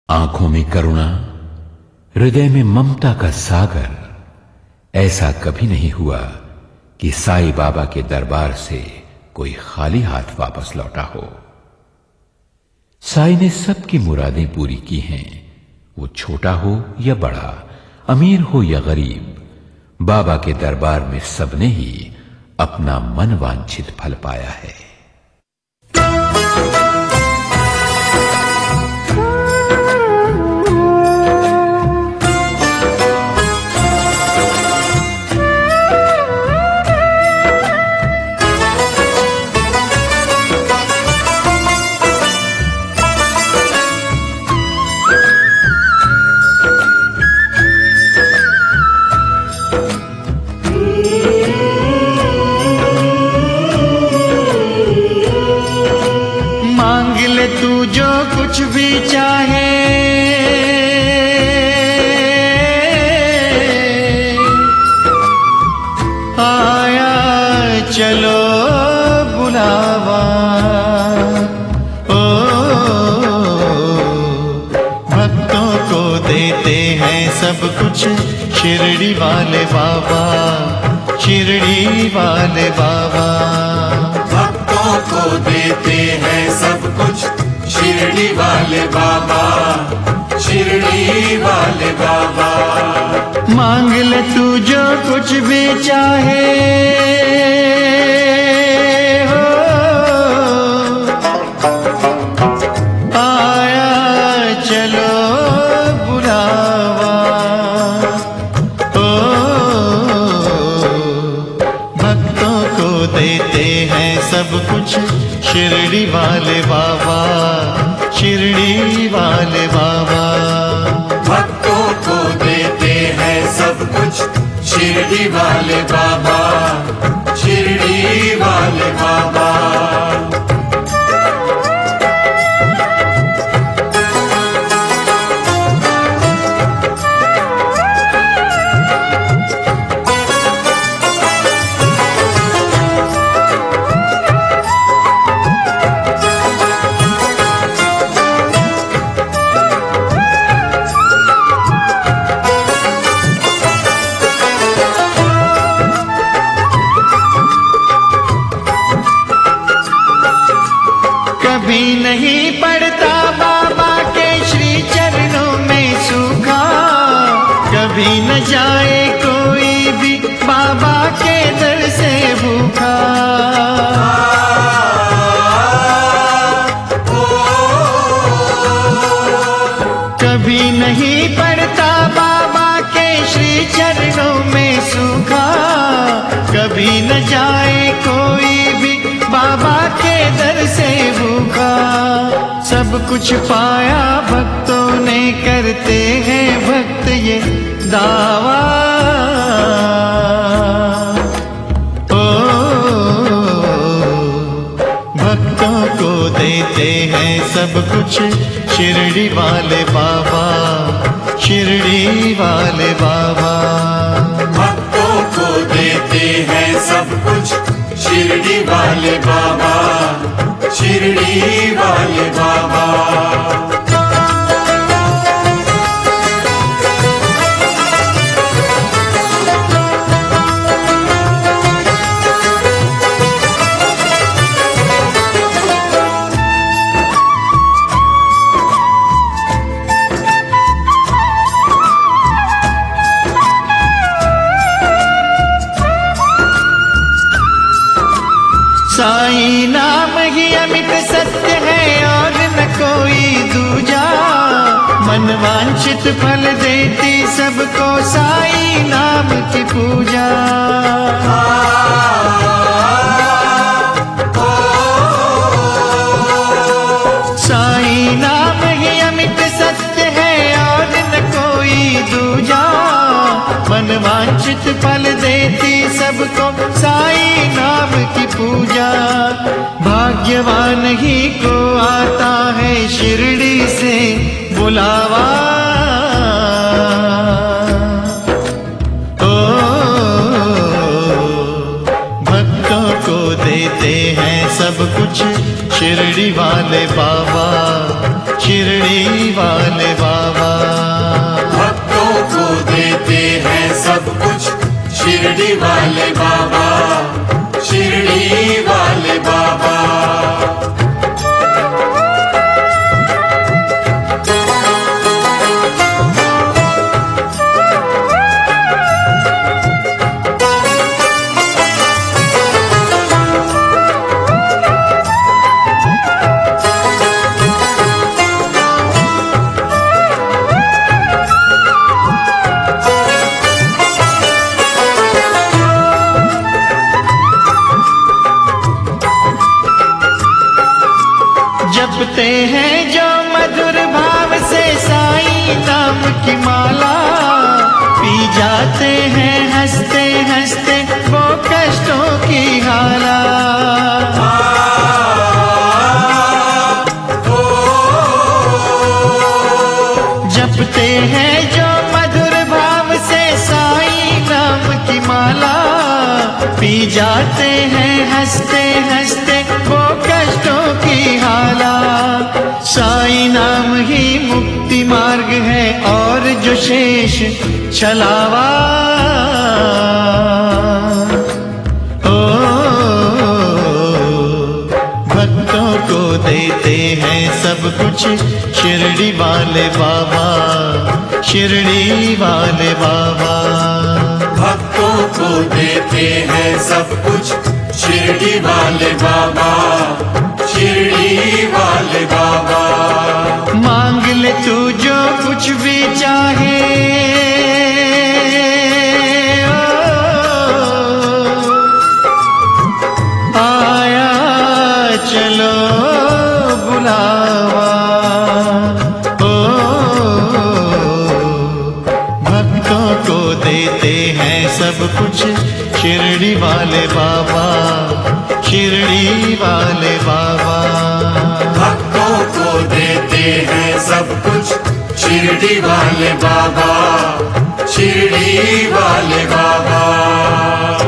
आंखों में करुणा, हृदय में ममता का सागर। ऐसा कभी नहीं हुआ कि साईं बाबा के दरबार से कोई खाली हाथ वापस लौटा हो। साईं ने सबकी मुरादें पूरी की हैं, वो छोटा हो या बड़ा, अमीर हो या गरीब। बाबा के दरबार में सबने ही अपना मन वांछित फल पाया है। तू जो कुछ भी चाहे, आया चलो बुलावा। ओ भक्तों को देते हैं सब कुछ शिरडी वाले बाबा, शिरडी वाले बाबा। भक्तों को देते हैं सब कुछ शिरडी वाले बाबा, शिरडी वाले बाबा। मांग ले तू जो कुछ भी चाहे, हो आया चलो बुलावा। ओ भक्तों को देते हैं सब कुछ शिरडी वाले बाबा, शिरडी वाले बाबा। भक्तों को देते हैं सब कुछ शिरडी वाले बाबा, शिरडी वाले बाबा। कभी नहीं पड़ता बाबा के श्री चरणों में सूखा, कभी न जाए कोई भी बाबा के दर से भूखा। कभी नहीं पड़ता बाबा के श्री चरणों में सूखा, कभी न जाए कोई भी बाबा के दर से भूखा। सब कुछ पाया भक्तों ने, करते हैं भक्त ये दावा। ओ भक्तों को देते हैं सब कुछ शिरडी वाले बाबा, शिरडी वाले बाबा। भक्तों को देते हैं सब कुछ शिरडी वाले बाबा, शिरडी वाले बाबा। साईं नाम ही अमित सत्य है और न कोई दूजा, मन वांछित फल देती सबको साईं नाम की पूजा। साईं नाम ही अमित सत्य है और न कोई दूजा, मन वांछित फल देती सबको साईं नाम की पूजा। भाग्यवान ही को आता है शिरडी से बुलावा। ओ भक्तों को देते हैं सब कुछ शिरडी वाले बाबा, शिरडी वाले बाबा। जपते हैं जो मधुर भाव से साईं नाम की माला, पी जाते हैं हंसते हंसते वो कष्टों की हाला। साईं नाम ही मुक्ति मार्ग है और जो शेष छलावा, भक्तों को देते हैं सब कुछ शिरडी वाले बाबा, शिरडी वाले बाबा। भक्तों को देते हैं सब कुछ शिरडी वाले बाबा, शिरडी वाले बाबा। मांग ले तू जो कुछ भी चाहे, आया चलो बुलावा। भक्तों को देते हैं सब कुछ शिरडी वाले बाबा, शिरडी वाले बाबा। भक्तों को देते हैं सब कुछ शिरडी वाले बाबा, शिरडी वाले बाबा।